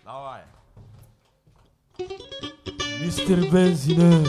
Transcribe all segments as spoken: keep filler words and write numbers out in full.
Давай. Мистер Бензинер.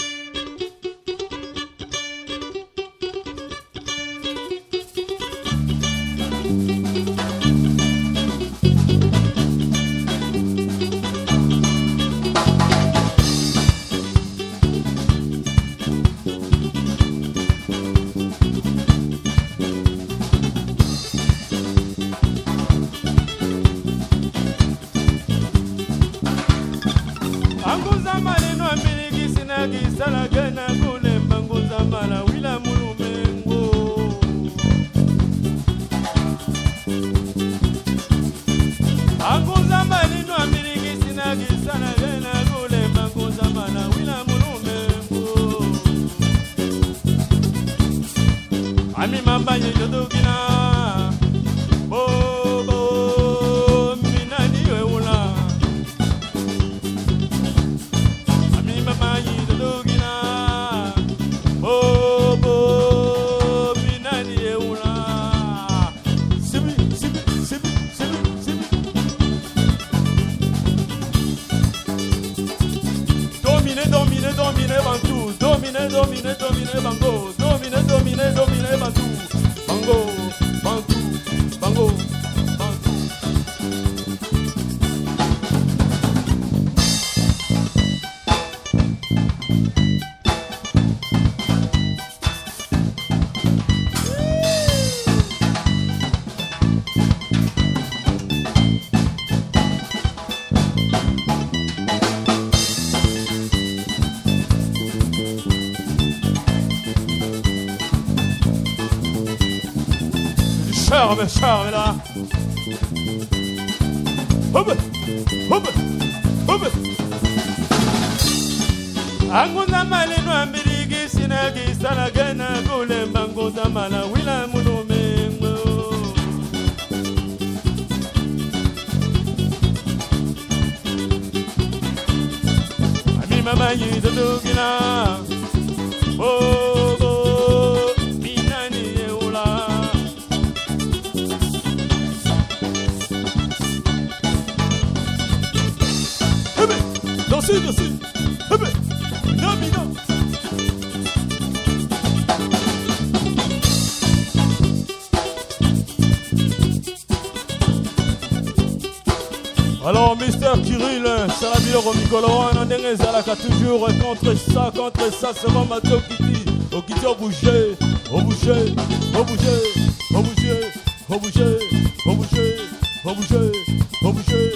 Charme, charme là. Hop, hop, hop. Anguna mali no ambirigi sinagi sana gana gule bango zamala wila munumengo. Ami mama yidugina. Oh, oh, minani eula. Dansez, dansez. Mina, mina. Alors, Mister Kirill, Salabiro Mikolo, Nandenge Zalaka, toujours contre ça, contre ça, c'est vraiment ma Tokiti. Okiti au bouger, au bouger, au bouger, au bouger, au bouger, au bouger, au bouger, au bouger.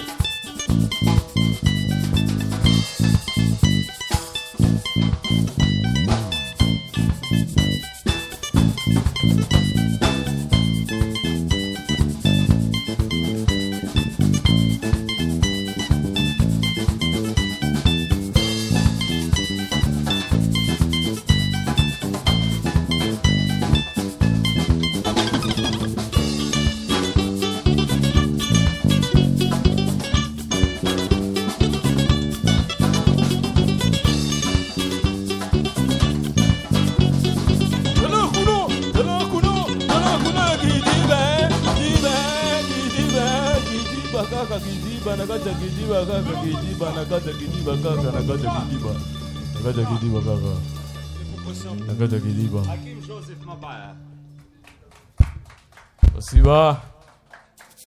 Kaka kidiba nakata kidiba kaka kidiba nakata kidiba kaka nakata kidiba nakata kidiba kaka nakata kidiba. Hakim Joseph Mabaya. Спасибо.